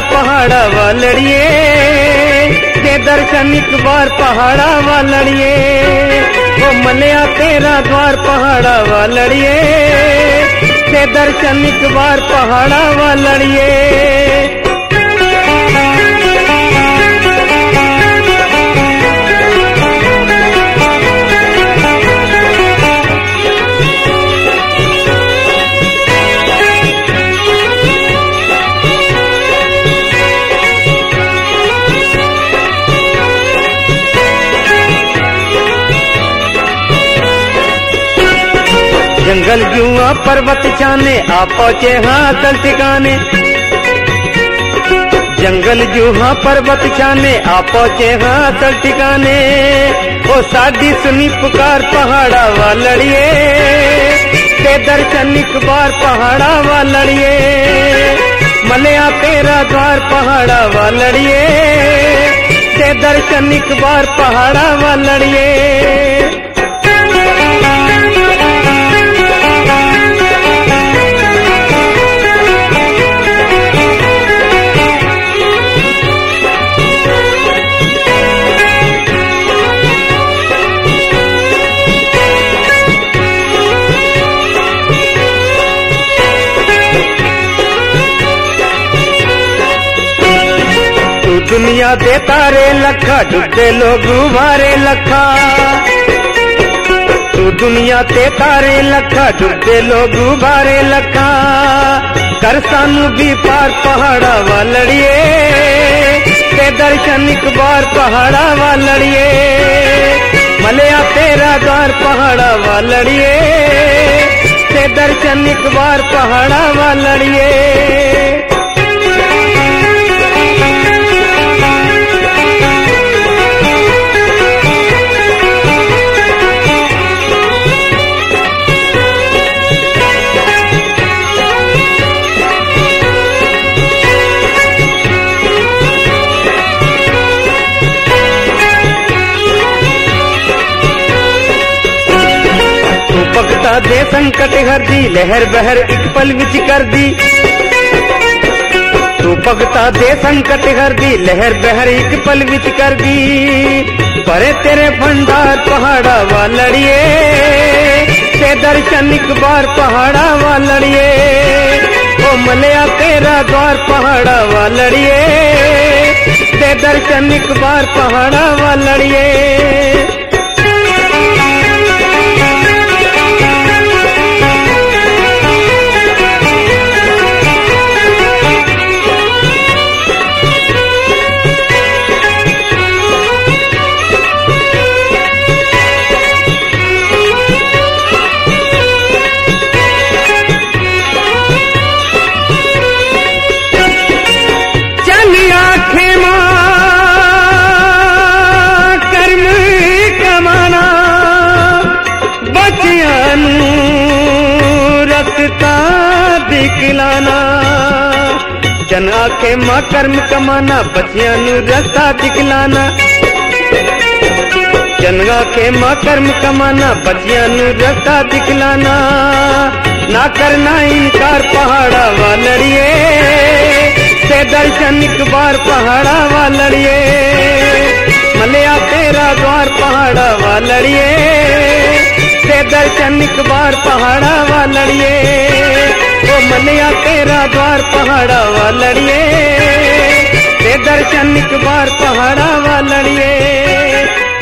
पहाड़ा वालड़िए, दे दर्शन एक बार पहाड़ा वालड़िए। वो मलया तेरा द्वार पहाड़ा वालड़िए, दे दर्शन एक बार पहाड़ा वालड़िए। जंगल जुआ पर्वत छाने आ पहुंचे हासिल ठिकाने, जंगल जुआ पर्वत छाने आ पहुंचे हासिल ठिकाने। ओ साडी सुनी पुकार पहाड़ा वालड़िए, ते दर्शन एक बार पहाड़ा वालड़िए। मलया तेरा द्वार पहाड़ा वालड़िए, ते दर्शन एक बार पहाड़ा वालड़िए। दुनिया दे तारे लखा, डूबे लोग मारे लखा। तू दुनिया ते तारे लखा, डूबे लोग मारे लखा। कर सानू भी पार पहाड़ा वालड़िए, ते दर्शन एक बार पहाड़ा वालड़िए। मलया तेरा द्वार पहाड़ा वालड़िए, ते दर्शन एक बार पहाड़ा वालड़िए। भगता दे संकट हर दी, लहर बहर एक पल विच कर दी। तू भगता दे संकट हर दी, लहर बहर एक पल विच कर दी। परे तेरे भंडार पहाड़ा वालड़िए, ते दर्शन एक बार पहाड़ा वालड़िए। ओ मलया तेरा द्वार पहाड़ा वालड़िए, ते दर्शन एक बार पहाड़ा वालड़िए। दिखलाना जन आखे मां कर्म कमाना, बच्चियां नू रस्ता दिखलाना। जन आखे मां कर्म कमाना, बच्चियां नू रस्ता दिखलाना। ना करना इनकार पहाड़ा वालड़िए, ते दर्शन एक बार पहाड़ा वालड़िए। मलया तेरा द्वार पहाड़ा वालड़िए, ते दर्शन एक बार पहाड़ा वालड़िए। ओ मलया तेरा द्वार पहाड़ा वालड़िए, ते दर्शन एक बार पहाड़ा वालड़िए।